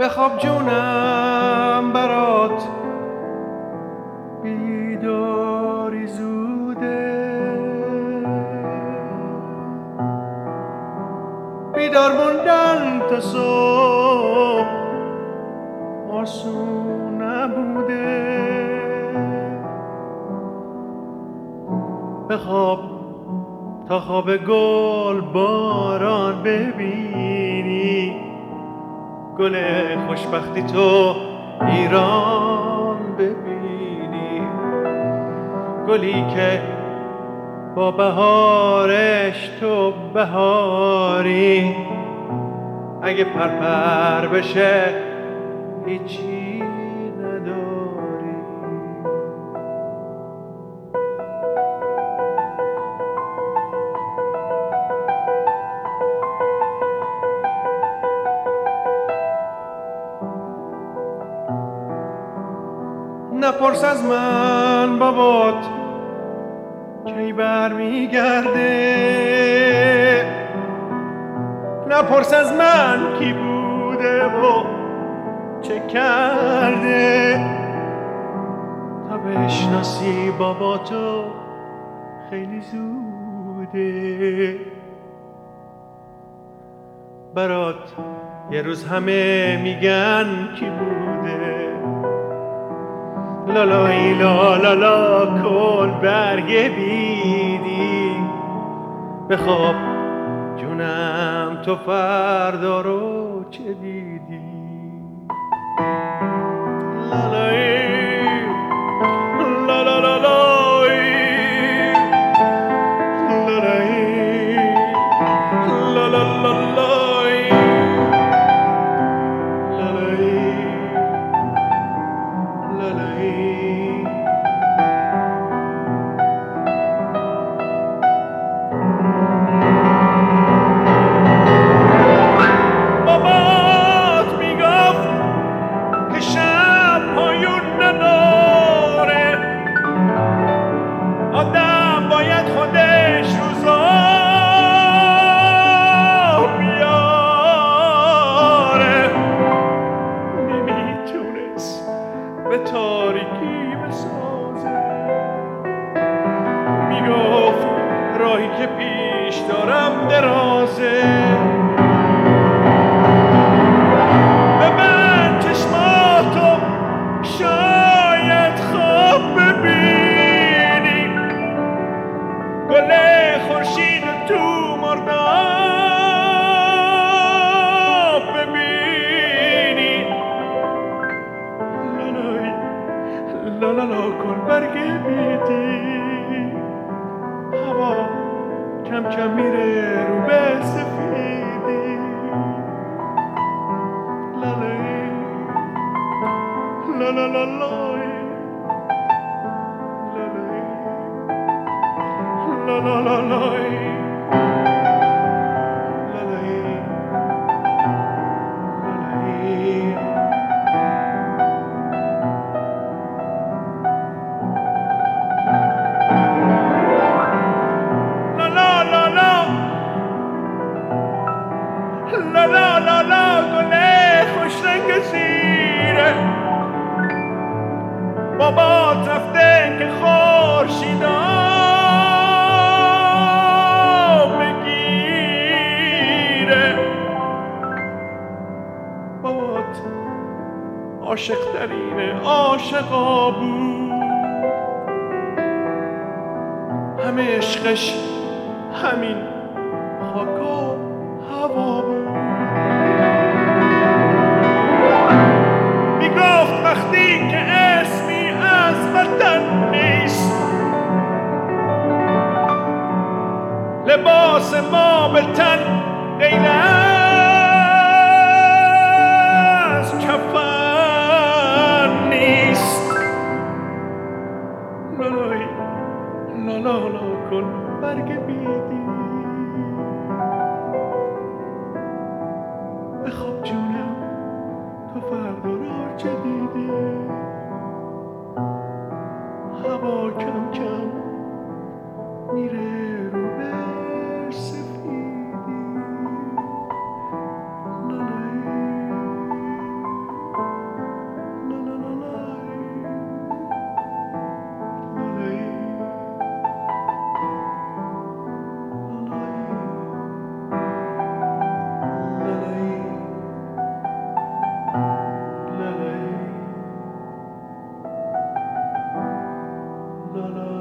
بخواب جونم برات بیداری زوده، بیدار موندن تا صبح آسون نبوده. بخواب تا خواب گل باران ببینی، گل خوشبختی تو ایران ببینی، گلی که با بهارش تو بهاری، اگه پرپر بشه هیچی نداری. نپرس از من بابات کی برمیگرده، نپرس از من کی بوده و چه کرده، تا بشناسی باباتو خیلی زوده. برات یه روز همه میگن کی بوده، لالایی لالالا کن برگ بیدی. بخواب جونم تو فردا رو چه دیدی. لالایی لالالالایی لالایی لالالالایی لالایی. بابات میگفت که شب پایون نداره، آدم باید خودش روزا بیاره. نمیتونست به تاریکی بسازه، میگفت راهی که پیش دارم درازه. ببند چشماتو شاید خواب ببینی، گل خورشید تو مرداب ببینی. لالای لالالا کن برگ بیدی، هوا کم کم میره رو به سفیدی. لالای لالالالای لالالالای لالای. لا لا لا لا گله خوش رنگ زیره، بابات رفته که خورشیدا بگیره. بابات عاشق ترین عاشقا بود، همه عشقش همین خاک و هوا بود. میگفت وقتی که اسمی از وطن نیست، لباس ما به تن غیر از کفن نیست. لالای لالالا کن برگ بیدی، بخواب جونم تو فردا را چه دیدی. هوا کم کم میره رو به سفیدی. لالایی لا لا